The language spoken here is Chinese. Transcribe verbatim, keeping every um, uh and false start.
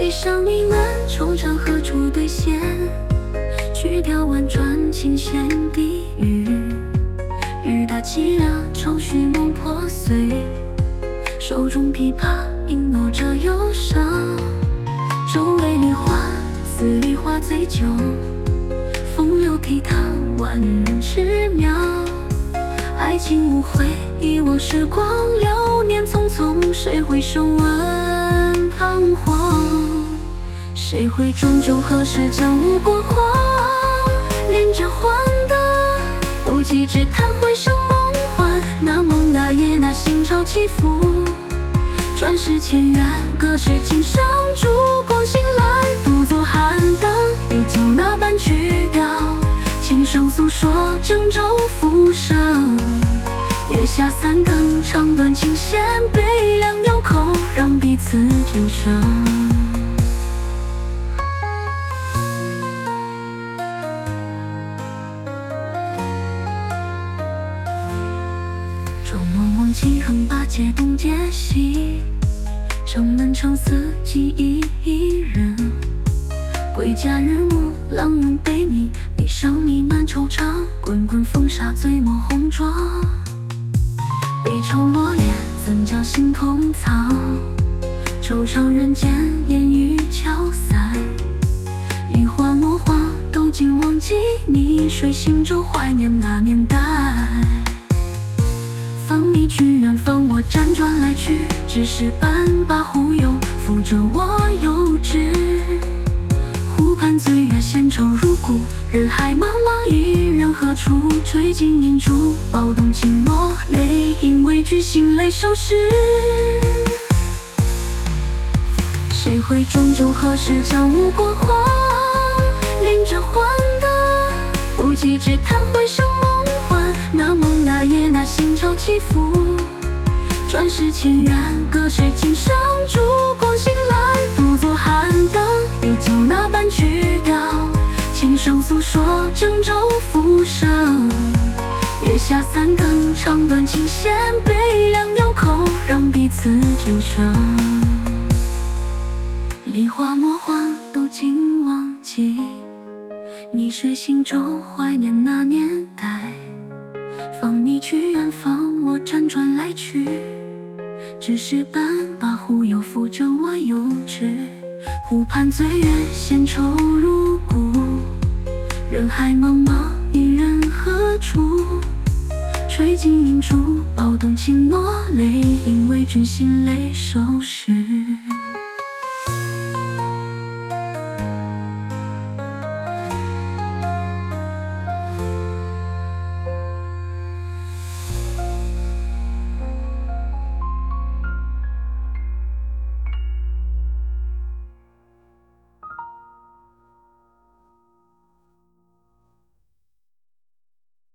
悲伤弥漫，惆怅何处兑现？曲调婉转，琴弦低语。日大凄凉，愁绪梦破碎。手中琵琶，吟落着忧伤。周围梨花，似梨花醉酒。风流倜傥，万人痴渺。爱情无悔，遗忘时光，流年匆匆，谁会手挽彷徨？谁会终究何时将无过往？连着欢的，不及只叹回声梦幻。那梦那夜那心潮起伏，转世前缘，隔世今生，烛光醒来，独坐寒灯，依旧那般曲调，琴声诉说郑州浮生。月下三更，长短琴弦，悲凉鸟口，让彼此久生。周梦望几横八街东街西，城门城四季一一人。归家日暮，浪弄悲迷，悲伤弥漫惆怅，滚滚风沙醉墨红妆。悲愁落叶，怎将心痛藏？惆怅人间，烟雨飘散。一花落花，都尽忘记，逆水行舟，怀念那年代。放你去远方，我辗转来去，只是半把忽悠，负着我幼稚。湖畔醉月，闲愁如故，人海茫茫，一人何处？吹尽银烛，暴动轻落，泪影为君心泪收拾。谁会终究何时将无过往？连着欢的，不及只叹回声梦幻。那梦那夜那心潮起伏，转世前缘，隔世今生，烛光醒来，独坐寒灯，依旧那般曲调，琴声诉说郑州浮生。月下三更，长短琴弦，悲凉鸟口，让彼此久生。梨花落花，都尽忘记，逆水行舟，怀念那年代。放你去远方，我辗转来去，只是半把忽悠，负着我幼稚。湖畔醉月，闲愁如故，人海茫茫，一人何处？吹尽银烛，暴动轻落，泪影为君心泪收拾。